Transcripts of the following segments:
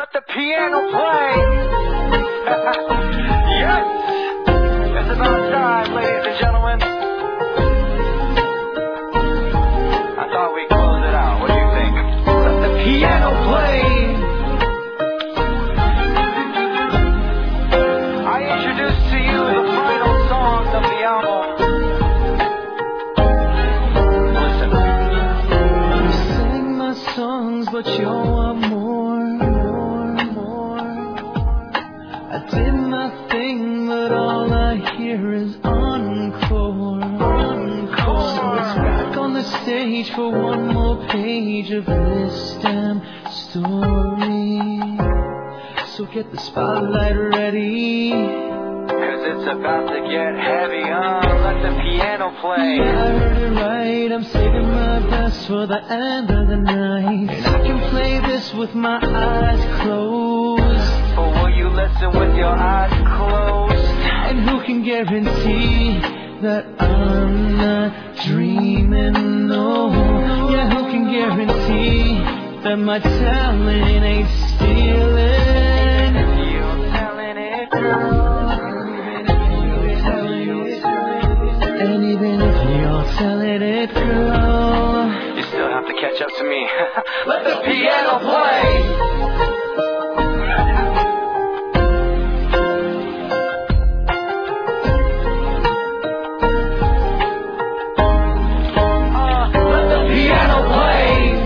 let the piano play. Yes, it's about time, ladies and gentlemen. I thought we'd close it out. What do you think? Let the piano play. I introduce to you the final song of the album. Listen. You sang my songs, but you want more. I did my thing, but all I hear is encore. So it's back on the stage for one more page of this damn story. So get the spotlight ready, 'Cause it's about to get heavy, let the piano play. I heard it right, I'm saving my best for the end of the night. And I can play this with my eyes closed. But will you listen with your eyes closed? And who can guarantee that I'm not dreaming? No, yeah, who can guarantee that my talent ain't stealing? You're telling it, girl. And even if you're telling it, girl, You still have to catch up to me. Let the piano play. Let the piano play.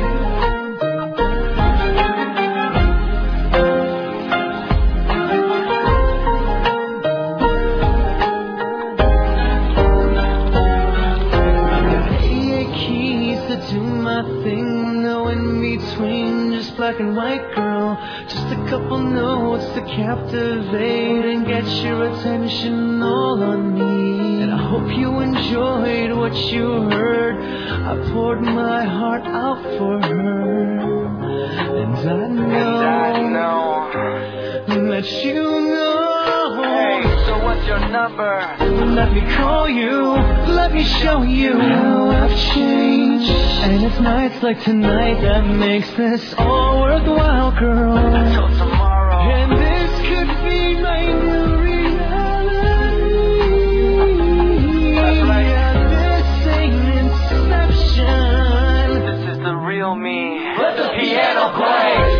do my thing, no in between, just black and white, girl. Just a couple notes to captivate and get your attention all on me. And I hope you enjoyed what you heard. I poured my heart out for her, and I know that you know. Hey, so what's your number? Let me call you, let me show you how I've changed. And it's nights like tonight that makes this all worthwhile, girl. Until tomorrow. And this could be my new reality. That's right. Yeah, this ain't Inception. This is the real me. Let the piano play.